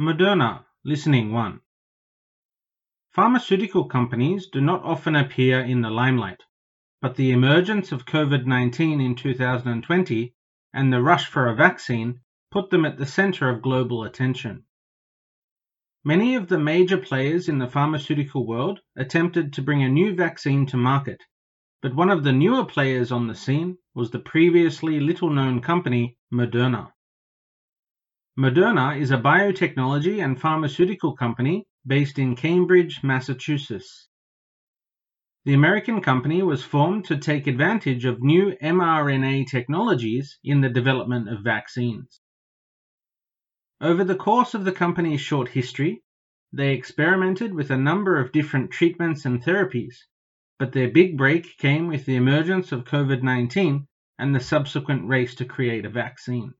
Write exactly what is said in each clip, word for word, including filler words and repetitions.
Moderna, listening one. Pharmaceutical companies do not often appear in the limelight, but the emergence of COVID nineteen in two thousand twenty and the rush for a vaccine put them at the center of global attention. Many of the major players in the pharmaceutical world attempted to bring a new vaccine to market, but one of the newer players on the scene was the previously little-known company Moderna. Moderna is a biotechnology and pharmaceutical company based in Cambridge, Massachusetts. The American company was formed to take advantage of new mRNA technologies in the development of vaccines. Over the course of the company's short history, they experimented with a number of different treatments and therapies, but their big break came with the emergence of COVID nineteen and the subsequent race to create a vaccine.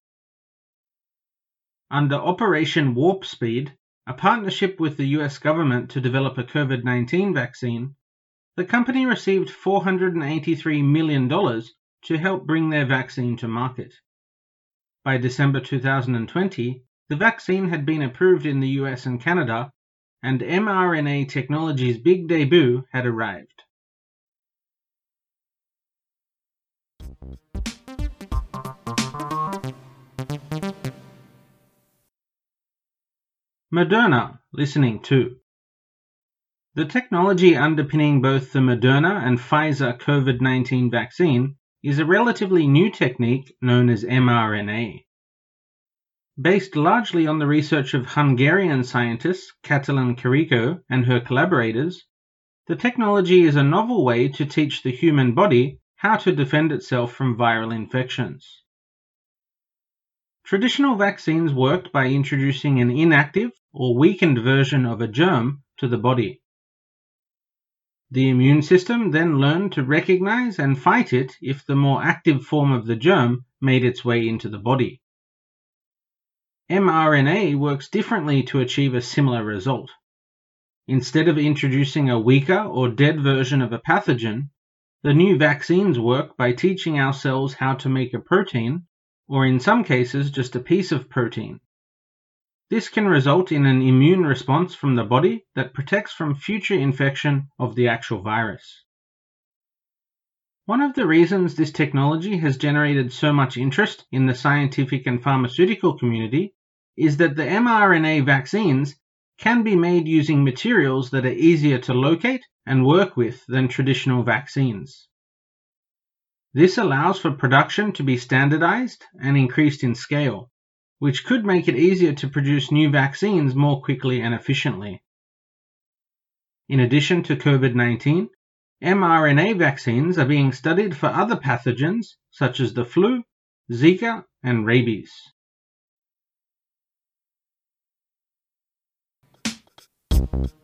Under Operation Warp Speed, a partnership with the U S government to develop a COVID nineteen vaccine, the company received four hundred eighty-three million dollars to help bring their vaccine to market. By December two thousand twenty, the vaccine had been approved in the U S and Canada, and mRNA technology's big debut had arrived. Moderna, listening two. The technology underpinning both the Moderna and Pfizer COVID nineteen vaccine is a relatively new technique known as mRNA. Based largely on the research of Hungarian scientist Katalin Karikó and her collaborators, the technology is a novel way to teach the human body how to defend itself from viral infections. Traditional vaccines worked by introducing an inactive or weakened version of a germ to the body. The immune system then learned to recognize and fight it if the more active form of the germ made its way into the body. mRNA works differently to achieve a similar result. Instead of introducing a weaker or dead version of a pathogen, the new vaccines work by teaching our cells how to make a protein, or in some cases just a piece of protein. This can result in an immune response from the body that protects from future infection of the actual virus. One of the reasons this technology has generated so much interest in the scientific and pharmaceutical community is that the mRNA vaccines can be made using materials that are easier to locate and work with than traditional vaccines. This allows for production to be standardized and increased in scale, which could make it easier to produce new vaccines more quickly and efficiently. In addition to COVID nineteen, mRNA vaccines are being studied for other pathogens such as the flu, Zika, and rabies. Thank you.